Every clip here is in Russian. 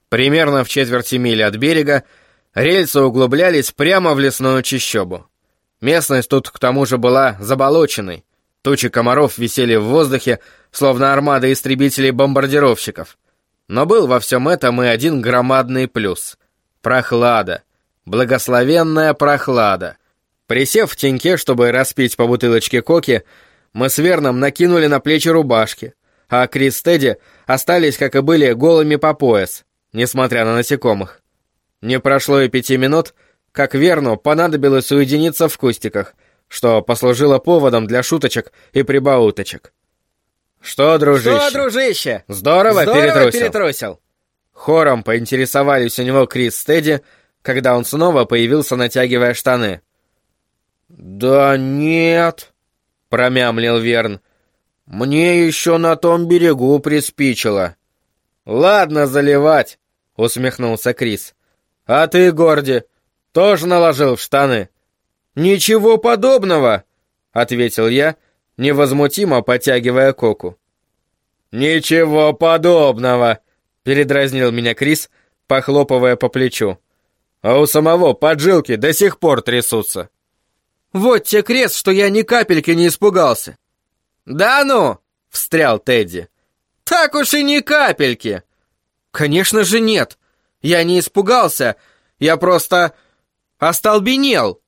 Примерно в четверти мили от берега рельсы углублялись прямо в лесную чащобу. Местность тут к тому же была заболоченной. Тучи комаров висели в воздухе, словно армада истребителей-бомбардировщиков. Но был во всем этом и один громадный плюс. Прохлада. Благословенная прохлада. Присев в теньке, чтобы распить по бутылочке коки, мы с Верном накинули на плечи рубашки, а Крис и Тедди остались, как и были, голыми по пояс, несмотря на насекомых. Не прошло и 5 минут, как Верну понадобилось уединиться в кустиках, что послужило поводом для шуточек и прибауточек. «Что, дружище? Здорово перетрусил?» Хором поинтересовались у него Крис и Тедди, когда он снова появился, натягивая штаны. «Да нет», — промямлил Верн. «Мне еще на том берегу приспичило». «Ладно заливать», — усмехнулся Крис. «А ты, Горди, тоже наложил в штаны?» «Ничего подобного», — ответил я, невозмутимо потягивая коку. «Ничего подобного», — передразнил меня Крис, похлопывая по плечу. «А у самого поджилки до сих пор трясутся». «Вот те крест, что я ни капельки не испугался». «Да ну!» — встрял Тедди. «Так уж и ни капельки!» «Конечно же нет! Я не испугался, я просто остолбенел!»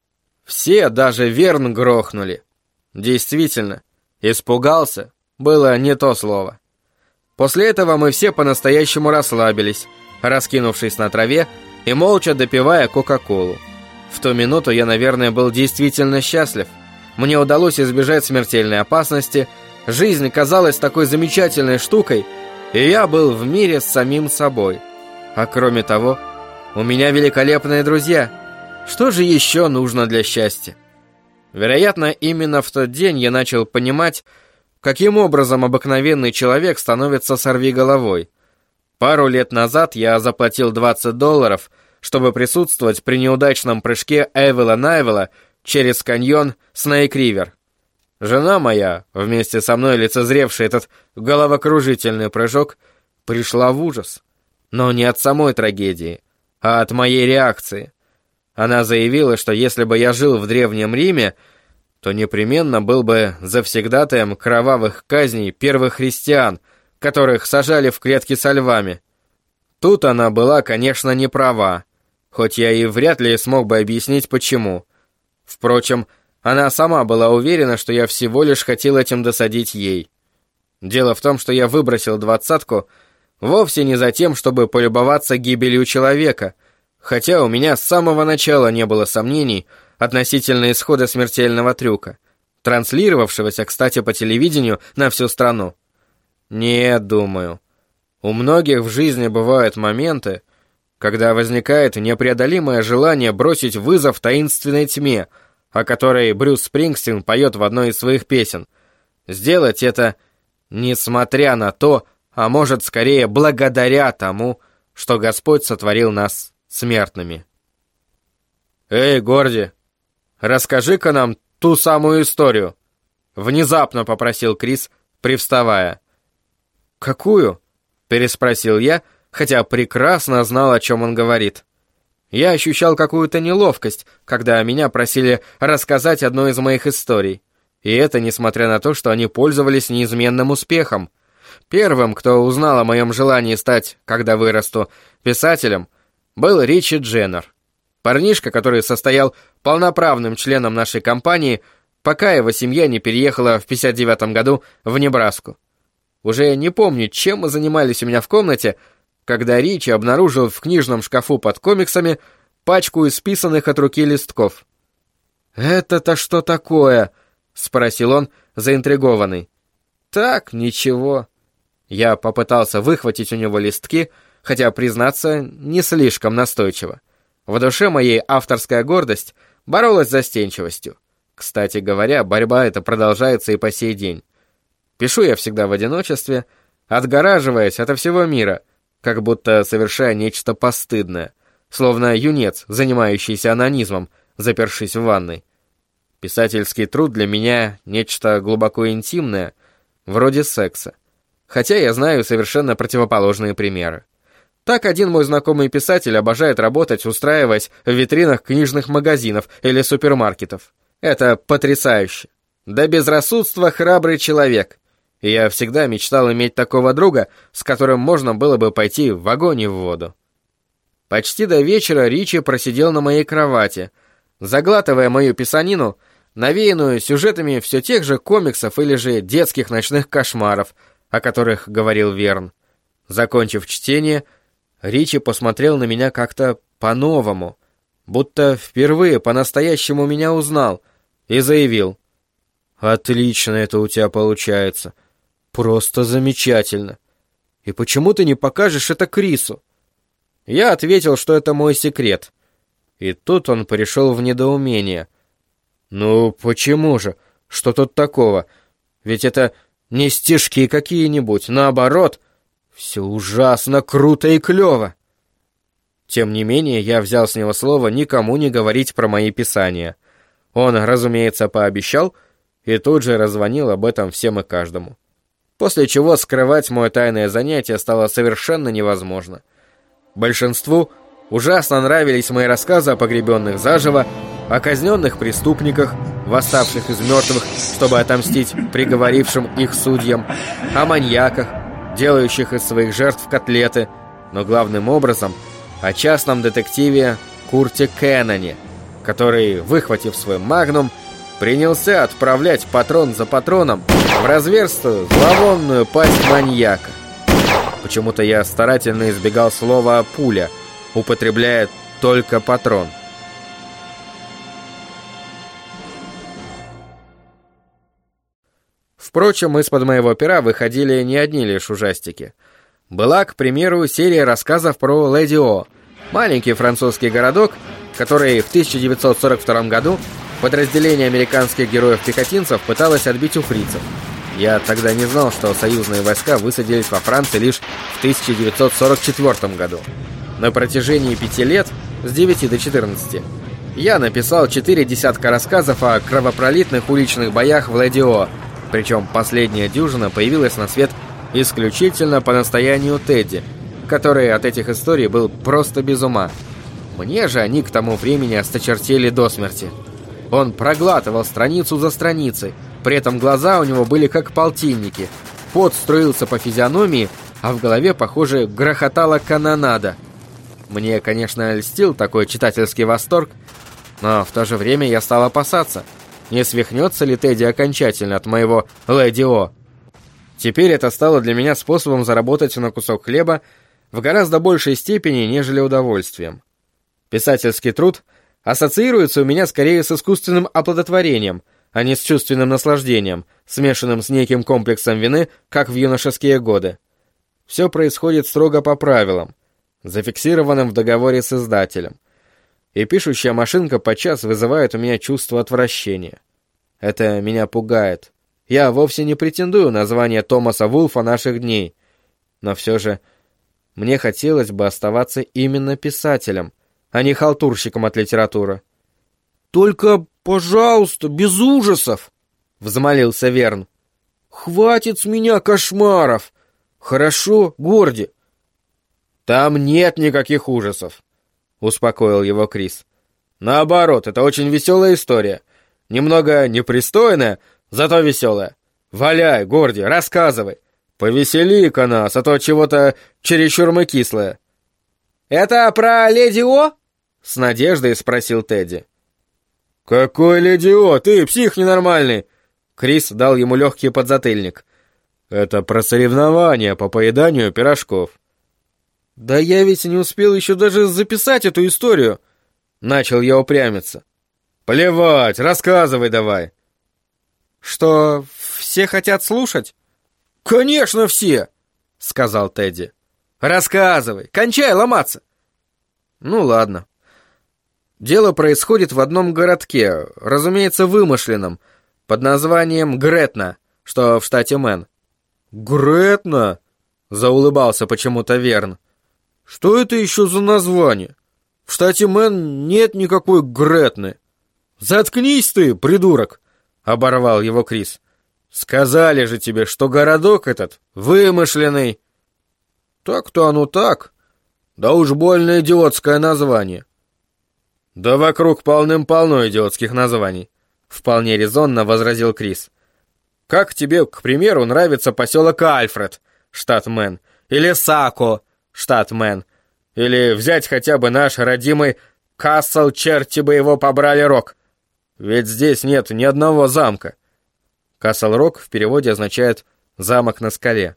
Все, даже Верн, грохнули. Действительно, испугался было не то слово. После этого мы все по-настоящему расслабились, раскинувшись на траве и молча допивая кока-колу. В ту минуту я, наверное, был действительно счастлив. Мне удалось избежать смертельной опасности, жизнь казалась такой замечательной штукой, и я был в мире с самим собой. А кроме того, у меня великолепные друзья. Что же еще нужно для счастья? Вероятно, именно в тот день я начал понимать, каким образом обыкновенный человек становится сорвиголовой. Пару лет назад я заплатил $20, чтобы присутствовать при неудачном прыжке Эвела Найвела через каньон Снейк-Ривер. Жена моя, вместе со мной лицезревшая этот головокружительный прыжок, пришла в ужас. Но не от самой трагедии, а от моей реакции. Она заявила, что если бы я жил в Древнем Риме, то непременно был бы завсегдатаем кровавых казней первых христиан, которых сажали в клетки со львами. Тут она была, конечно, не права, хоть я и вряд ли смог бы объяснить, почему. Впрочем, она сама была уверена, что я всего лишь хотел этим досадить ей. Дело в том, что я выбросил 20-ку вовсе не за тем, чтобы полюбоваться гибелью человека, хотя у меня с самого начала не было сомнений относительно исхода смертельного трюка, транслировавшегося, кстати, по телевидению на всю страну. Нет, думаю, у многих в жизни бывают моменты, когда возникает непреодолимое желание бросить вызов таинственной тьме, о которой Брюс Спрингстин поет в одной из своих песен. Сделать это несмотря на то, а может, скорее, благодаря тому, что Господь сотворил нас смертными. «Эй, Горди, расскажи-ка нам ту самую историю», — внезапно попросил Крис, привставая. «Какую?» — переспросил я, хотя прекрасно знал, о чем он говорит. Я ощущал какую-то неловкость, когда меня просили рассказать одну из моих историй. И это несмотря на то, что они пользовались неизменным успехом. Первым, кто узнал о моем желании стать, когда вырасту, писателем, был Ричи Дженнер. Парнишка, который состоял полноправным членом нашей компании, пока его семья не переехала в 59 году в Небраску. Уже не помню, чем мы занимались у меня в комнате, когда Ричи обнаружил в книжном шкафу под комиксами пачку исписанных от руки листков. «Это-то что такое?» — спросил он, заинтригованный. «Так, ничего». Я попытался выхватить у него листки, хотя, признаться, не слишком настойчиво. В душе моей авторская гордость боролась с застенчивостью. Кстати говоря, борьба эта продолжается и по сей день. Пишу я всегда в одиночестве, отгораживаясь ото всего мира, как будто совершая нечто постыдное, словно юнец, занимающийся онанизмом, запершись в ванной. Писательский труд для меня нечто глубоко интимное, вроде секса, хотя я знаю совершенно противоположные примеры. Так один мой знакомый писатель обожает работать, устраиваясь в витринах книжных магазинов или супермаркетов. Это потрясающе. До безрассудства храбрый человек. И я всегда мечтал иметь такого друга, с которым можно было бы пойти в огонь и в воду. Почти до вечера Ричи просидел на моей кровати, заглатывая мою писанину, навеянную сюжетами все тех же комиксов или же детских ночных кошмаров, о которых говорил Верн. Закончив чтение, Ричи посмотрел на меня как-то по-новому, будто впервые по-настоящему меня узнал, и заявил: «Отлично это у тебя получается. Просто замечательно. И почему ты не покажешь это Крису?» Я ответил, что это мой секрет. И тут он пришел в недоумение. «Ну, почему же? Что тут такого? Ведь это не стишки какие-нибудь, наоборот, все ужасно круто и клево». Тем не менее, я взял с него слово никому не говорить про мои писания. Он, разумеется, пообещал, и тут же раззвонил об этом всем и каждому. После чего скрывать мое тайное занятие стало совершенно невозможно. Большинству ужасно нравились мои рассказы о погребенных заживо, о казненных преступниках, восставших из мертвых, чтобы отомстить приговорившим их судьям, о маньяках, делающих из своих жертв котлеты, но главным образом о частном детективе Курте Кеннане, который, выхватив свой магнум, принялся отправлять патрон за патроном в разверстую, зловонную пасть маньяка. Почему-то я старательно избегал слова «пуля», употребляя только «патрон». Впрочем, из-под моего пера выходили не одни лишь ужастики. Была, к примеру, серия рассказов про Леди О, маленький французский городок, который в 1942 году подразделение американских героев-пехотинцев пыталось отбить у фрицев. Я тогда не знал, что союзные войска высадились во Франции лишь в 1944 году. На протяжении 5 лет, с 9 до 14, я написал 4 десятка рассказов о кровопролитных уличных боях в Леди О, причем последняя дюжина появилась на свет исключительно по настоянию Тедди, который от этих историй был просто без ума. Мне же они к тому времени осточертели до смерти. Он проглатывал страницу за страницей, при этом глаза у него были как полтинники, пот струился по физиономии, а в голове, похоже, грохотала канонада. Мне, конечно, льстил такой читательский восторг, но в то же время я стал опасаться, не свихнется ли Тедди окончательно от моего Леди О. Теперь это стало для меня способом заработать на кусок хлеба в гораздо большей степени, нежели удовольствием. Писательский труд ассоциируется у меня скорее с искусственным оплодотворением, а не с чувственным наслаждением, смешанным с неким комплексом вины, как в юношеские годы. Все происходит строго по правилам, зафиксированным в договоре с издателем. И пишущая машинка подчас вызывает у меня чувство отвращения. Это меня пугает. Я вовсе не претендую на звание Томаса Вулфа наших дней. Но все же мне хотелось бы оставаться именно писателем, а не халтурщиком от литературы. «Только, пожалуйста, без ужасов!» — взмолился Верн. «Хватит с меня кошмаров! Хорошо, Горди?» «Там нет никаких ужасов», — успокоил его Крис. «Наоборот, это очень веселая история. Немного непристойная, зато веселая. Валяй, Горди, рассказывай. Повесели-ка нас, а то чего-то чересчур мы кислое». «Это про Леди О?» — с надеждой спросил Тедди. «Какой Леди О? Ты псих ненормальный!» Крис дал ему легкий подзатыльник. «Это про соревнования по поеданию пирожков». «Да я ведь не успел еще даже записать эту историю!» Начал я упрямиться. «Плевать, рассказывай давай!» «Что, все хотят слушать?» «Конечно все!» — сказал Тедди. «Рассказывай, кончай ломаться!» «Ну ладно. Дело происходит в одном городке, разумеется, вымышленном, под названием Гретна, что в штате Мэн». «Гретна?» — заулыбался почему-то Верн. «Что это еще за название? В штате Мэн нет никакой Гретны». «Заткнись ты, придурок!» — оборвал его Крис. «Сказали же тебе, что городок этот вымышленный». «Так-то оно так. Да уж больно идиотское название. Да вокруг полным-полно идиотских названий, вполне резонно возразил Крис. Как тебе, к примеру, нравится поселок Альфред, штат Мэн, или Сако, штат Мэн, или взять хотя бы наш родимый Касл, черти бы его побрали, Рок. Ведь здесь нет ни одного замка. Касл-Рок в переводе означает «замок на скале».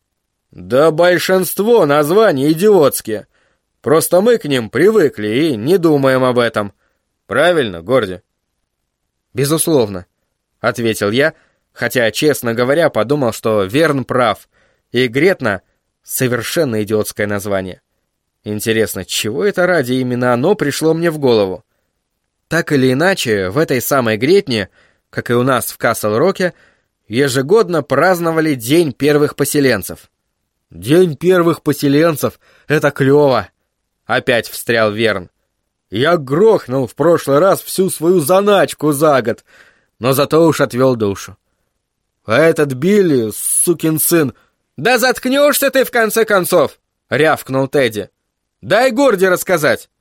Да большинство названий идиотские. Просто мы к ним привыкли и не думаем об этом. Правильно, Горди? Безусловно, ответил я, хотя, честно говоря, подумал, что Верн прав, и Гретна — совершенно идиотское название. Интересно, чего это ради именно оно пришло мне в голову? Так или иначе, в этой самой Гретне, как и у нас в Касл-Роке, ежегодно праздновали День первых поселенцев. «День первых поселенцев — это клево!» — опять встрял Верн. «Я грохнул в прошлый раз всю свою заначку за год, но зато уж отвел душу. А этот Билли, сукин сын...» «Да заткнешься ты в конце концов!» — рявкнул Тедди. «Дай Горди рассказать!»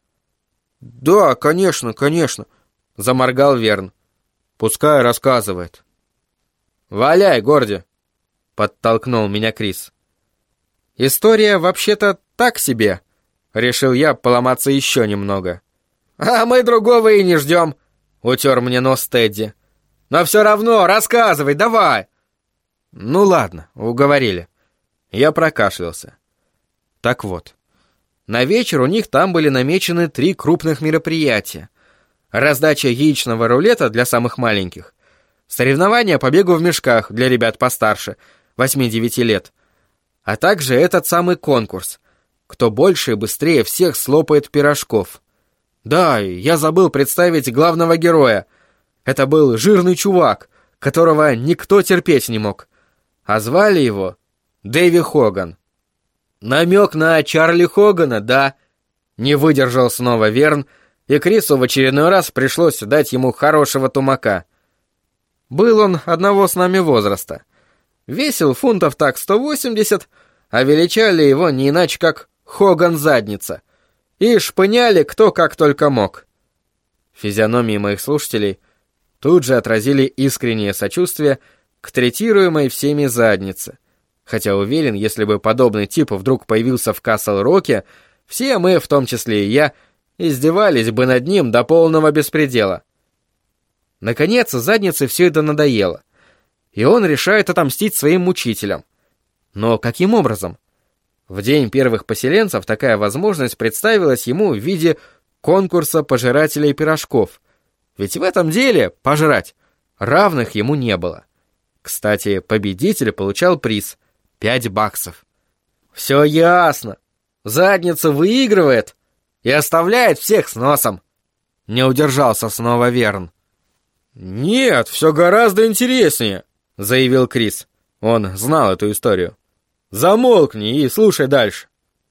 «Да, конечно, конечно», — заморгал Верн. «Пускай рассказывает». «Валяй, Горди», — подтолкнул меня Крис. «История вообще-то так себе», — решил я поломаться еще немного. «А мы другого и не ждем», — утер мне нос Тедди. «Но все равно рассказывай, давай». «Ну ладно, уговорили». Я прокашлялся. Так вот, на вечер у них там были намечены 3 крупных мероприятия. Раздача яичного рулета для самых маленьких, соревнования по бегу в мешках для ребят постарше, 8-9 лет, а также этот самый конкурс, кто больше и быстрее всех слопает пирожков. Да, я забыл представить главного героя. Это был жирный чувак, которого никто терпеть не мог. А звали его Дэви Хоган. Намек на Чарли Хогана, да? Не выдержал снова Верн, и Крису в очередной раз пришлось дать ему хорошего тумака. Был он одного с нами возраста. Весил фунтов так 180, а величали его не иначе как Хоган-задница. И шпыняли кто как только мог. Физиономии моих слушателей тут же отразили искреннее сочувствие к третируемой всеми заднице. Хотя уверен, если бы подобный тип вдруг появился в Касл-Роке, все мы, в том числе и я, издевались бы над ним до полного беспредела. Наконец, заднице все это надоело, и он решает отомстить своим мучителям. Но каким образом? В день первых поселенцев такая возможность представилась ему в виде конкурса пожирателей пирожков. Ведь в этом деле пожрать равных ему не было. Кстати, победитель получал приз — $5. Все ясно. Задница выигрывает и оставляет всех с носом. Не удержался снова Верн. «Нет, все гораздо интереснее», — заявил Крис. Он знал эту историю. «Замолкни и слушай дальше».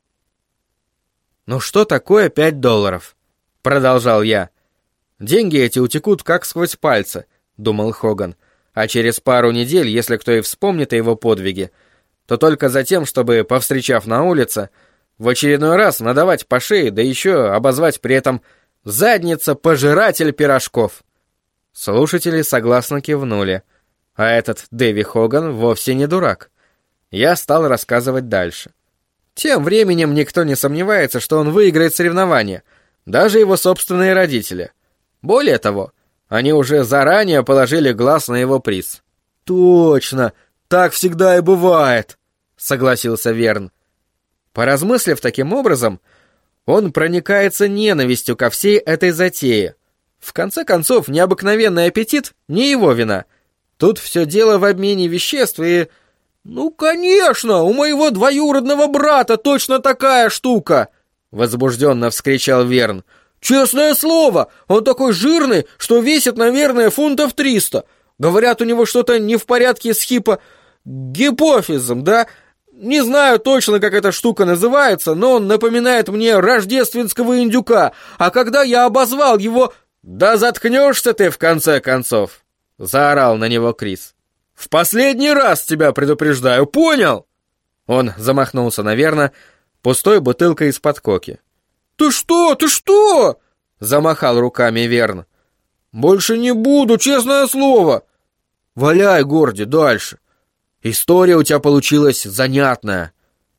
«Ну что такое $5?» — продолжал я. «Деньги эти утекут как сквозь пальцы», — думал Хоган. «А через пару недель, если кто и вспомнит о его подвиге, то только за тем, чтобы, повстречав на улице, в очередной раз надавать по шее, да еще обозвать при этом «задница-пожиратель пирожков». Слушатели согласно кивнули, а этот Дэви Хоган вовсе не дурак. Я стал рассказывать дальше. Тем временем никто не сомневается, что он выиграет соревнование, даже его собственные родители. Более того, они уже заранее положили глаз на его приз. «Точно! Так всегда и бывает!» — согласился Верн. Поразмыслив таким образом, он проникается ненавистью ко всей этой затее. В конце концов, необыкновенный аппетит — не его вина. Тут все дело в обмене веществ и... «Ну, конечно, у моего двоюродного брата точно такая штука!» — возбужденно вскричал Верн. «Честное слово, он такой жирный, что весит, наверное, фунтов 300. Говорят, у него что-то не в порядке с гипофизом, да? Не знаю точно, как эта штука называется, но он напоминает мне рождественского индюка, а когда я обозвал его...» «Да заткнешься ты, в конце концов!» — заорал на него Крис. «В последний раз тебя предупреждаю, понял?» Он замахнулся на Верна, пустой бутылкой из-под коки. «Ты что? Ты что?» — замахал руками Верн. «Больше не буду, честное слово!» «Валяй, Горди, дальше! История у тебя получилась занятная!»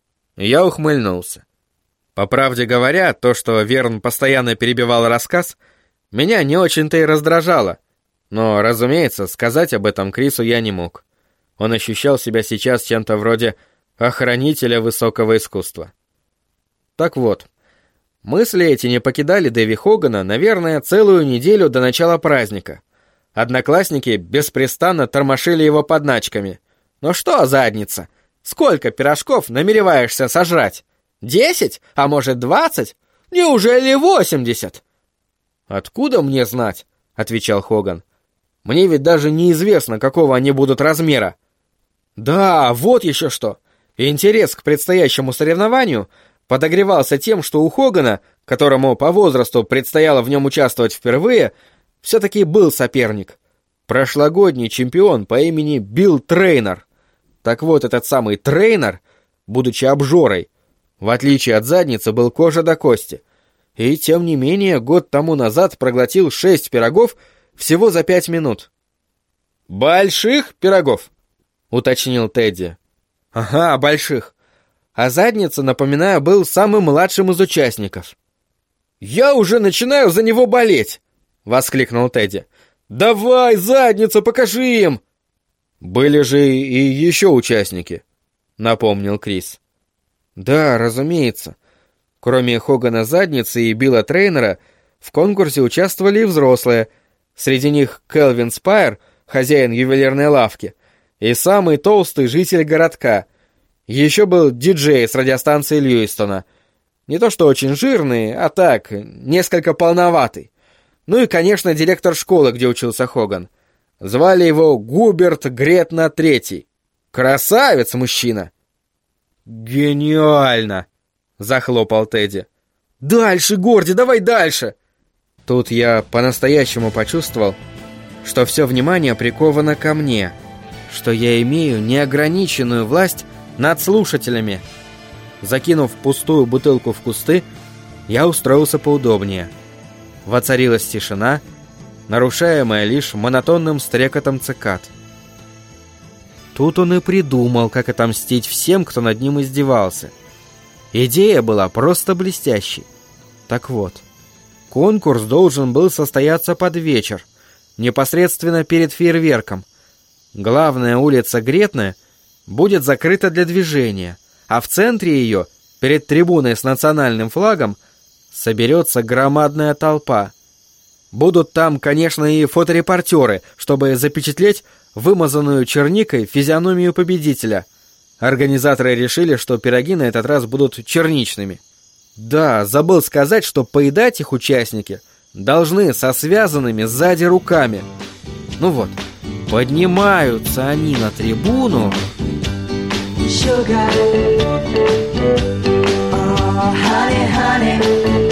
Я ухмыльнулся. По правде говоря, то, что Верн постоянно перебивал рассказ, меня не очень-то и раздражало. Но, разумеется, сказать об этом Крису я не мог. Он ощущал себя сейчас чем-то вроде охранителя высокого искусства. Так вот, мысли эти не покидали Дэви Хогана, наверное, целую неделю до начала праздника. Одноклассники беспрестанно тормошили его подначками. «Ну что, задница, сколько пирожков намереваешься сожрать? 10? А может 20? Неужели 80?» «Откуда мне знать?» — отвечал Хоган. «Мне ведь даже неизвестно, какого они будут размера». «Да, вот еще что. Интерес к предстоящему соревнованию подогревался тем, что у Хогана, которому по возрасту предстояло в нем участвовать впервые, все-таки был соперник. Прошлогодний чемпион по имени Билл Трейнер. Так вот, этот самый Трейнер, будучи обжорой, в отличие от задницы, был кожа до кости. И, тем не менее, год тому назад проглотил 6 пирогов всего за 5 минут. «Больших пирогов?» — уточнил Тедди. «Ага, больших. А задница, напоминаю, был самым младшим из участников». «Я уже начинаю за него болеть!» — воскликнул Тедди. «Давай, задница, покажи им!» «Были же и еще участники», — напомнил Крис. «Да, разумеется. Кроме Хогана задницы и Билла Трейнера, в конкурсе участвовали и взрослые. Среди них Келвин Спайер, хозяин ювелирной лавки, и самый толстый житель городка. Еще был диджей с радиостанции Льюистона. Не то что очень жирный, а так, несколько полноватый. Ну и, конечно, директор школы, где учился Хоган. Звали его Губерт Гретна III. Красавец мужчина!» «Гениально!» — захлопал Тедди. «Дальше, Горди, давай дальше!» Тут я по-настоящему почувствовал, что все внимание приковано ко мне, что я имею неограниченную власть над слушателями. Закинув пустую бутылку в кусты, я устроился поудобнее. Воцарилась тишина, нарушаемая лишь монотонным стрекотом цикад. Тут он и придумал, как отомстить всем, кто над ним издевался. Идея была просто блестящей. Так вот, конкурс должен был состояться под вечер, непосредственно перед фейерверком. Главная улица Гретна будет закрыта для движения, а в центре ее, перед трибуной с национальным флагом, соберется громадная толпа. Будут там, конечно, и фоторепортеры, чтобы запечатлеть вымазанную черникой физиономию победителя. Организаторы решили, что пироги на этот раз будут черничными. Да, забыл сказать, что поедать их участники должны со связанными сзади руками. Ну вот, поднимаются они на трибуну. Sugar. Oh, honey, honey.